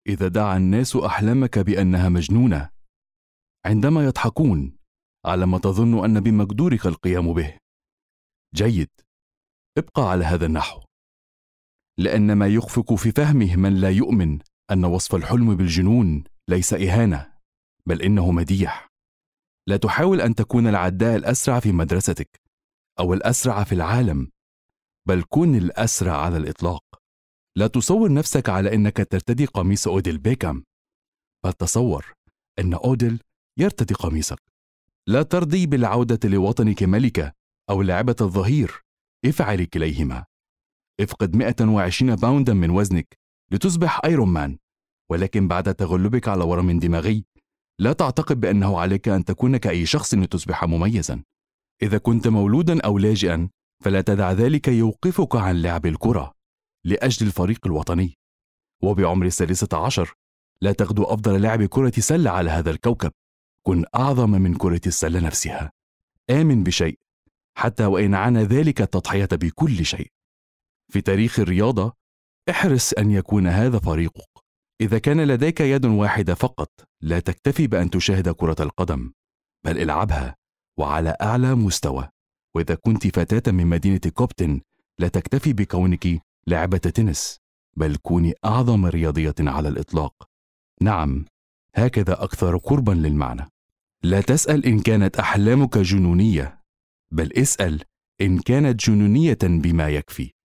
إذا دعا الناس أحلامك بأنها مجنونة عندما يضحكون على ما تظن أن بمقدورك القيام به. جيد، ابقى على هذا النحو، لأن ما يخفق في فهمه من لا يؤمن أن وصف الحلم بالجنون ليس إهانة، بل إنه مديح. لا تحاول أن تكون العداء الأسرع في مدرستك أو الأسرع في العالم، بل كن الأسرع على الإطلاق. لا تصور نفسك على أنك ترتدي قميص أوديل بيكام، بل تصور أن أوديل يرتدي قميصك. لا ترضي بالعودة لوطنك ملكة أو لعبة الظهير، افعل كليهما. افقد 120 باوندا من وزنك لتصبح ايرون مان، ولكن بعد تغلبك على ورم دماغي لا تعتقد بأنه عليك أن تكون كأي شخص لتصبح مميزا. إذا كنت مولودا أو لاجئا فلا تدع ذلك يوقفك عن لعب الكرة لأجل الفريق الوطني. وبعمر 16 لا تغدو أفضل لاعب كرة سلة على هذا الكوكب. كن أعظم من كرة السلة نفسها. آمن بشيء حتى وإن عانى ذلك التضحية بكل شيء. في تاريخ الرياضة احرص أن يكون هذا فريقك. إذا كان لديك يد واحدة فقط لا تكتفي بأن تشاهد كرة القدم، بل العبها وعلى أعلى مستوى. وإذا كنت فتاة من مدينة كوبتن لا تكتفي بكونك لاعبة تنس، بل كوني أعظم رياضية على الإطلاق. نعم، هكذا أكثر قربا للمعنى. لا تسأل إن كانت أحلامك جنونية، بل اسأل إن كانت جنونية بما يكفي.